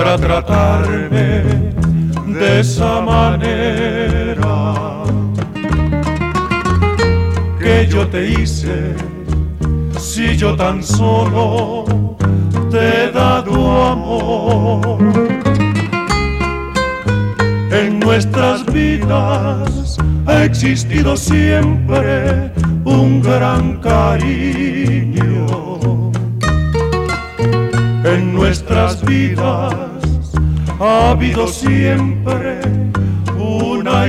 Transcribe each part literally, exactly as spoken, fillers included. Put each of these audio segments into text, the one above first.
para tratarme de esa manera que yo te hice, si yo tan solo te he dado amor. En nuestras vidas ha existido siempre un gran cariño. En nuestras vidas ha habido siempre una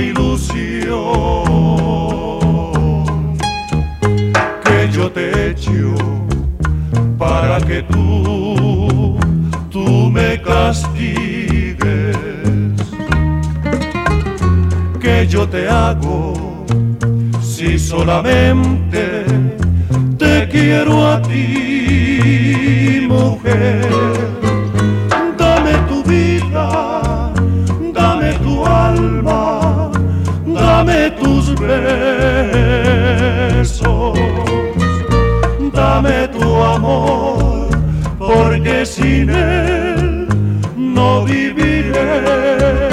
ilusión que yo te he hecho para que tú, tú me castigues, que yo te hago si solamente te quiero a ti, mujer. Dame tu vida, dame tu alma, dame tus besos, dame tu amor, porque sin él no viviré.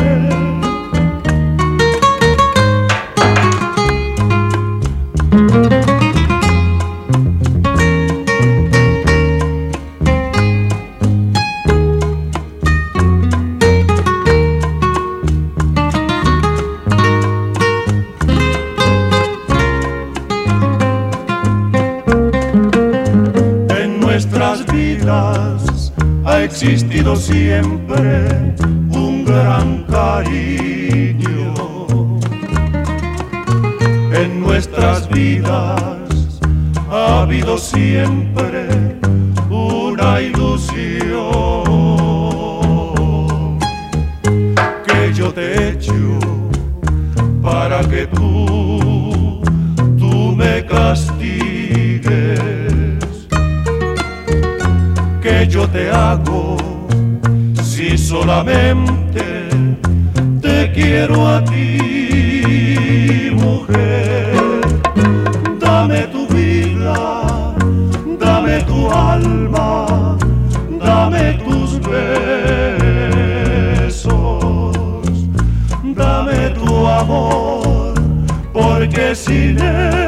En nuestras vidas ha existido siempre un gran cariño. En nuestras vidas ha habido siempre una ilusión que yo te he hecho para que tú, tú me castigues, que yo te hago si solamente te quiero a ti, mujer. Dame tu vida, dame tu alma, dame tus besos, dame tu amor, porque sin él